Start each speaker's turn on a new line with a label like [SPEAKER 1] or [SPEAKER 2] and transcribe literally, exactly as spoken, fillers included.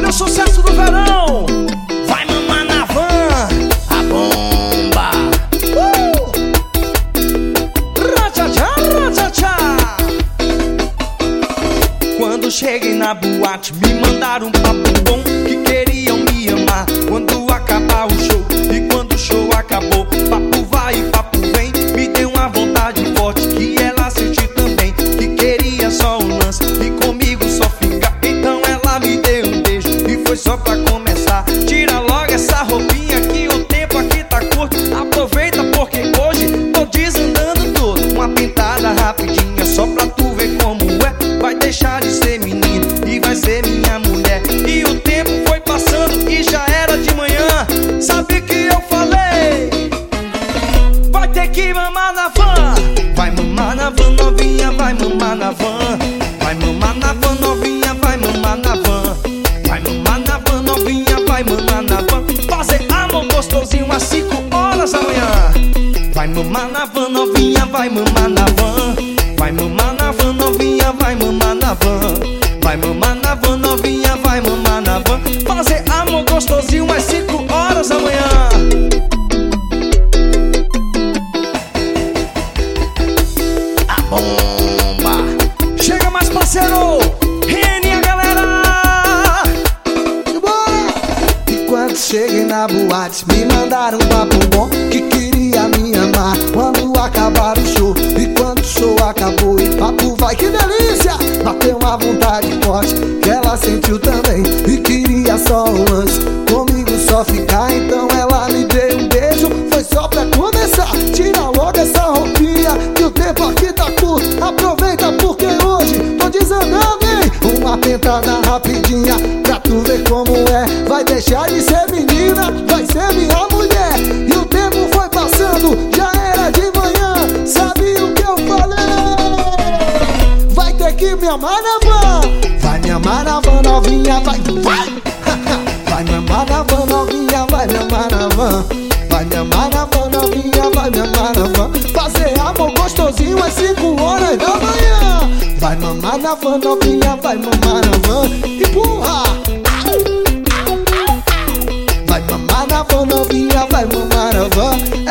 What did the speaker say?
[SPEAKER 1] o sucesso do verão. Vai mamar na van, a bomba. uh! Ra-tcha-tchá, ra-tcha-tchá. Quando cheguei na boate, me mandaram um papo bom, que queriam me amar quando acabar o show. E quando o show acabou, papo vai e papo vem, me deu uma vontade forte que ela sentiu também, que queria só um lance e comigo só ficar. Então ela me deu um beijo e foi só pra começar. Tira logo essa roupinha que o tempo aqui tá curto. Aproveita porque hoje tô desandando todo. Uma pintada rapidinha só pra tu ver como é. Vai deixar de ser menino e vai ser minha mulher. E o tempo foi passando e já era de manhã. Sabe que eu falei? Vai ter que mamar na van. Vai mamar na van, novinha, vai mamar na van. Vai mamar na van, novinha, vai mamar na van. Vai mamar na van, novinha, vai mamar na van. Fazer amor gostosinho às cinco horas da manhã. Vai mamar na van, novinha, vai mamar na van. Vai mamar na van, novinha, vai mamar na van. Vai mamar na van, novinha, vai mamar na van. Fazer amor gostosinho às cinco horas da manhã. A bomba. Chega mais, parceiro. Rene a galera.
[SPEAKER 2] E quando cheguei na boate, me mandaram um papo bom, que queria me amar quando acabar o show. E quando o show acabou e papo vai, que delícia! Bateu uma vontade forte que ela sentiu também, e queria só um lance, comigo só ficar. Então ela me deu um beijo, foi só pra começar. Tira logo essa roupinha que o tempo aqui tá curto. Aproveita porque hoje tô desandando, hein? Uma pentada rapidinha pra tu ver como é. Vai deixar de ser menina, vai ser minha mulher. E o tempo foi passando, já era de manhã. Sabe o que eu falei? Vai ter que me amar na van. Vai me amar na van, novinha, vai, vai. Vai me amar na van, novinha, vai me amar na van. Vai me amar na van, novinha, vai me amar na van. Fazer amor gostosinho às cinco horas da manhã. Vai mamar na van, novinha, vai mamar na van. Empurra! Vai mamar na van, novinha, vai mamar na van.